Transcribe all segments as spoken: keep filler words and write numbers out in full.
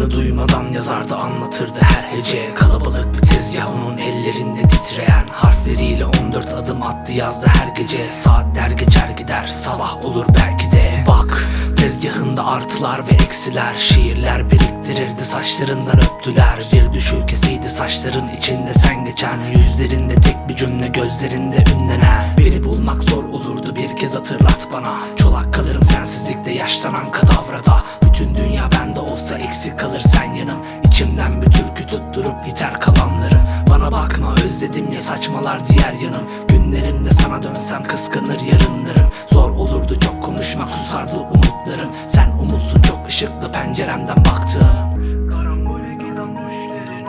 adını duymadan yazardı, anlatırdı her hece. Kalabalık bir tezgah onun ellerinde titreyen harfleriyle on dört adım attı yazdı her gece. Saatler geçer gider, sabah olur belki de. Bak tezgahında artılar ve eksiler, şiirler biriktirirdi, saçlarından öptüler. Bir düşürkesiydi saçların içinde sen geçen, yüzlerinde tek bir cümle, gözlerinde ünlenen. Beni bulmak zor olurdu, bir kez hatırlat bana. Çolak kalırım sensizlikte, yaşlanan kadavrada. Bütün dünya bende olsa eksik kalır sen yanım. İçimden bir türkü tutturup biter kalanlarım. Bana bakma özledim ya, saçmalar diğer yanım. Günlerimde sana dönsem kıskanır yarınlarım. Zor olurdu çok konuşmak, susardı umutlarım. Sen umutsun çok ışıklı penceremden baktığım. Karambole giden düşlerin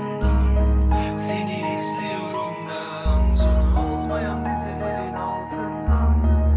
ardından seni izliyorum ben. Sonu olmayan dizelerin altından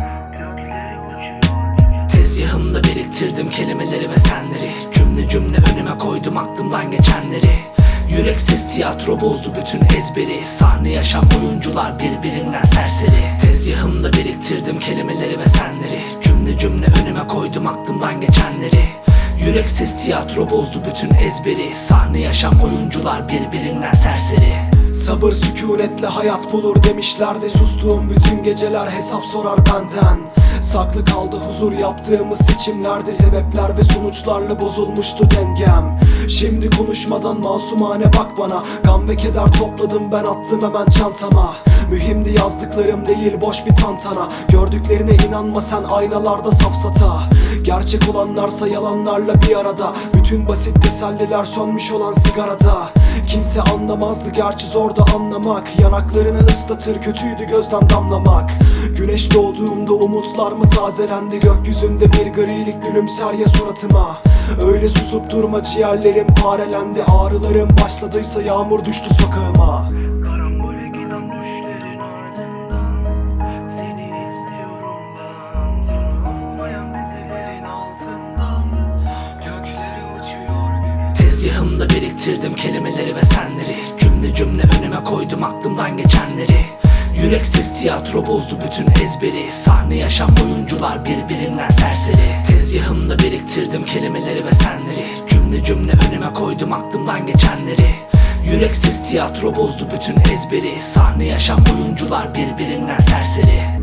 gökleri uçuyor. Tezgahımda biriktirdim kelimeleri ve senleri. Cümle cümle önüme koydum aklımdan geçenleri. Yüreksiz tiyatro bozdu bütün ezberi. Sahne yaşam oyuncular birbirinden serseri. Tezgahımda biriktirdim kelimeleri ve senleri. Cümle cümle önüme koydum aklımdan geçenleri. Yüreksiz tiyatro bozdu bütün ezberi. Sahne yaşam oyuncular birbirinden serseri. Sabır sükunetle hayat bulur demişlerdi. Sustuğum bütün geceler hesap sorar benden. Saklı kaldı huzur yaptığımız seçimlerde. Sebepler ve sonuçlarla bozulmuştu dengem. Şimdi konuşmadan masumane bak bana. Gam ve keder topladım ben, attım hemen çantama. Mühimdi yazdıklarım değil boş bir tantana. Gördüklerine inanma sen, aynalarda safsata. Gerçek olanlarsa yalanlarla bir arada. Bütün basit teselliler sönmüş olan sigarada. Kimse anlamazdı gerçi zordu anlamak. Yanaklarını ıslatır kötüydü gözden damlamak. Güneş doğduğumda umutlar mı tazelendi? Gökyüzünde bir grilik gülümser ya suratıma. Öyle susup durma, ciğerlerim parelendi. Ağrılarım başladıysa yağmur düştü sokağıma. Karambole giden düşlerin ardından seni izliyorum ben. Sonu olmayan dizelerin altından gökleri uçuyor gibi. Tezgahımda biriktirdim kelimeleri ve senleri. Cümle cümle önüme koydum aklımdan geçenleri. Yüreksiz tiyatro bozdu bütün ezberi. Sahne yaşam oyuncular birbirinden serseri. Tezgahımda biriktirdim kelimeleri ve senleri. Cümle cümle önüme koydum aklımdan geçenleri. Yüreksiz tiyatro bozdu bütün ezberi. Sahne yaşam oyuncular birbirinden serseri.